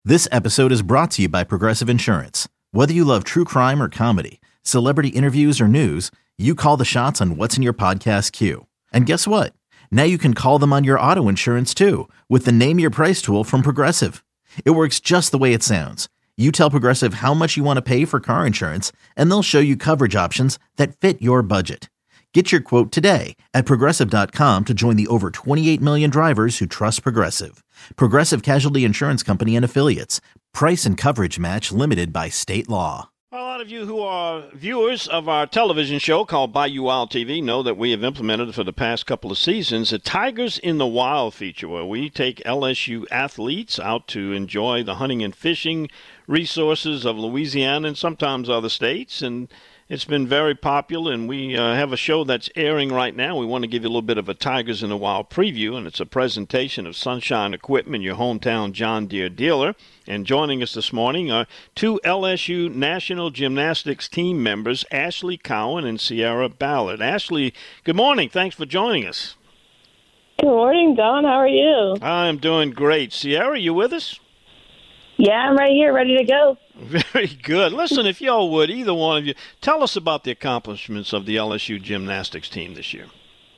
This episode is brought to you by Progressive Insurance. Whether you love true crime or comedy, celebrity interviews or news, you call the shots on what's in your podcast queue. And guess what? Now you can call them on your auto insurance too with the Name Your Price tool from Progressive. It works just the way it sounds. You tell Progressive how much you want to pay for car insurance, and they'll show you coverage options that fit your budget. Get your quote today at Progressive.com to join the over 28 million drivers who trust Progressive. Progressive Casualty Insurance Company and Affiliates. Price and coverage match limited by state law. A lot of you who are viewers of our television show called Bayou Wild TV know that we have implemented for the past couple of seasons a Tigers in the Wild feature where we take LSU athletes out to enjoy the hunting and fishing resources of Louisiana and sometimes other states, and it's been very popular, and we have a show that's airing right now. We want to give you a little bit of a Tigers in the Wild preview, and it's a presentation of Sunshine Equipment, your hometown John Deere dealer. And joining us this morning are two LSU National Gymnastics team members, Ashley Cowan and Sierra Ballard. Ashley, good morning. Thanks for joining us. Good morning, Don. How are you? I'm doing great. Sierra, you with us? Yeah, I'm right here, ready to go. Very good. Listen, if y'all would, either one of you, tell us about the accomplishments of the LSU gymnastics team this year.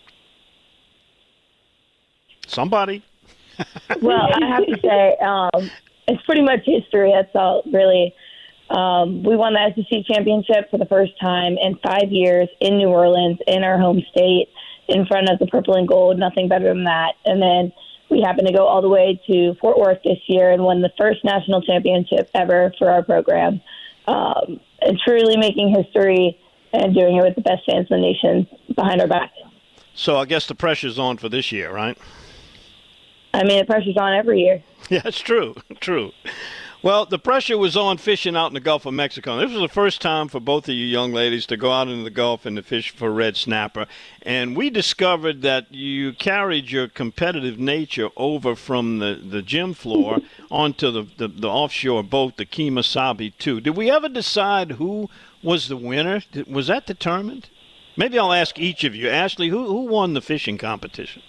Somebody. Well, I have to say, it's pretty much history. That's all, really. We won the SEC championship for the first time in 5 years in New Orleans, in our home state, in front of the purple and gold. Nothing better than that. And then we happened to go all the way to Fort Worth this year and won the first national championship ever for our program. And truly making history and doing it with the best fans in the nation behind our back. So I guess the pressure's on for this year, right? I mean, the pressure's on every year. Yeah, it's true. True. Well, the pressure was on fishing out in the Gulf of Mexico. This was the first time for both of you young ladies to go out into the Gulf and to fish for red snapper. And we discovered that you carried your competitive nature over from the gym floor onto the offshore boat, the Kemosabe 2. Did we ever decide who was the winner? Was that determined? Maybe I'll ask each of you. Ashley, who won the fishing competition?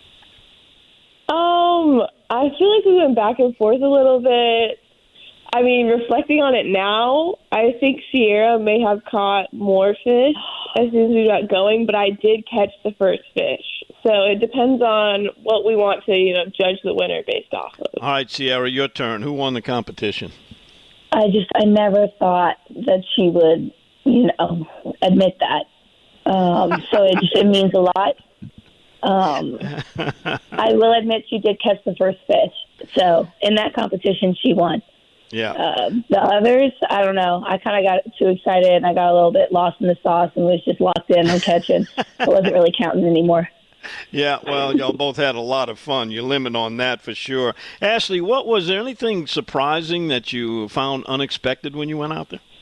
I feel like we went back and forth a little bit. I mean, reflecting on it now, I think Sierra may have caught more fish as soon as we got going, but I did catch the first fish. So it depends on what we want to, judge the winner based off of. All right, Sierra, your turn. Who won the competition? I never thought that she would, admit that. So it means a lot. I will admit she did catch the first fish. So in that competition, she won. Yeah. The others, I don't know. I kind of got too excited and I got a little bit lost in the sauce and was just locked in on catching. I wasn't really counting anymore. Yeah, well, y'all both had a lot of fun. You limit on that for sure. Ashley, was there anything surprising that you found unexpected when you went out there?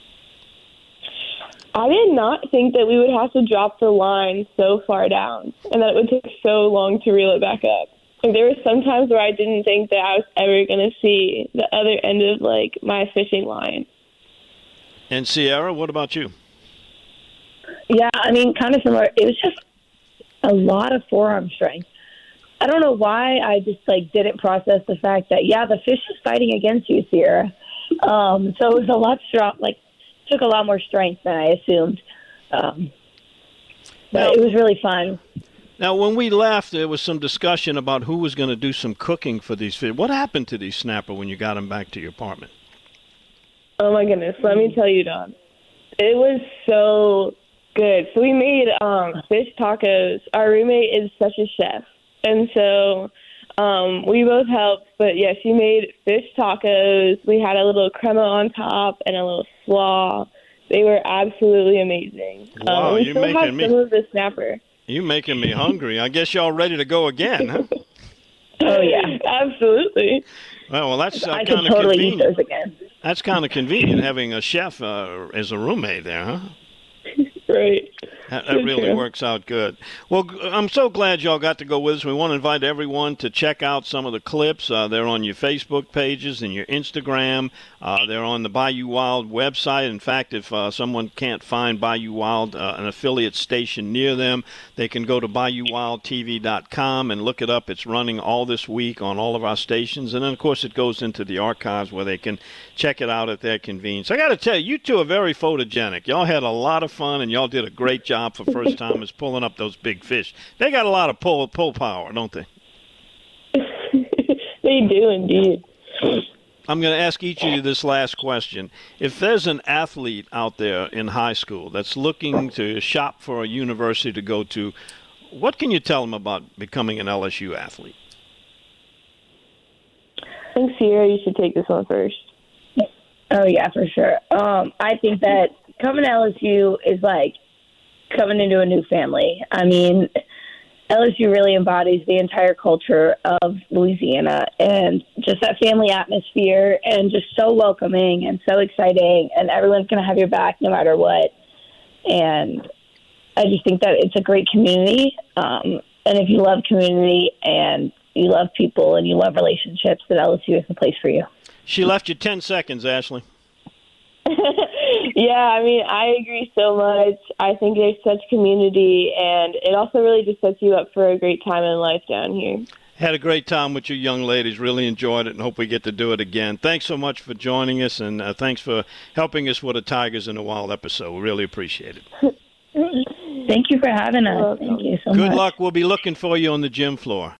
I did not think that we would have to drop the line so far down and that it would take so long to reel it back up. Like, there were some times where I didn't think that I was ever going to see the other end of, my fishing line. And Sierra, what about you? Yeah, I mean, kind of similar. It was just a lot of forearm strength. I don't know why I just, didn't process the fact that, the fish is fighting against you, Sierra. So it was a lot strong, took a lot more strength than I assumed. But it was really fun. Now, when we left, there was some discussion about who was going to do some cooking for these fish. What happened to these snapper when you got them back to your apartment? Oh, my goodness. Let me tell you, Don. It was so good. So we made fish tacos. Our roommate is such a chef. And so we both helped. But, yeah, she made fish tacos. We had a little crema on top and a little slaw. They were absolutely amazing. Wow, we you're still have making some of the snapper. You're making me hungry. I guess y'all ready to go again, huh? Oh, yeah. Absolutely. Well, that's I kind could of totally convenient. eat those again. That's kind of convenient having a chef as a roommate there, huh? Right. That really works out good. Well, I'm so glad y'all got to go with us. We want to invite everyone to check out some of the clips. They're on your Facebook pages and your Instagram. They're on the Bayou Wild website. In fact, if someone can't find Bayou Wild, an affiliate station near them, they can go to BayouWildTV.com and look it up. It's running all this week on all of our stations. And then, of course, it goes into the archives where they can check it out at their convenience. I got to tell you, you two are very photogenic. Y'all had a lot of fun, and y'all did a great job for first timers pulling up those big fish. They got a lot of pull power, don't they? They do indeed. I'm going to ask each of you this last question. If there's an athlete out there in high school that's looking to shop for a university to go to, what can you tell them about becoming an LSU athlete? I think Sierra, you should take this one first. Oh, yeah, for sure. I think that coming to LSU is like coming into a new family. I mean, LSU really embodies the entire culture of Louisiana and just that family atmosphere and just so welcoming and so exciting, and everyone's going to have your back no matter what. And I just think that it's a great community. And if you love community and you love people and you love relationships, then LSU is the place for you. She left you 10 seconds, Ashley. Yeah, I mean, I agree so much. I think there's such community, and it also really just sets you up for a great time in life down here. Had a great time with you young ladies. Really enjoyed it and hope we get to do it again. Thanks so much for joining us, and thanks for helping us with a Tigers in the Wild episode. We really appreciate it. Thank you for having us. Thank you so much. Good luck. We'll be looking for you on the gym floor.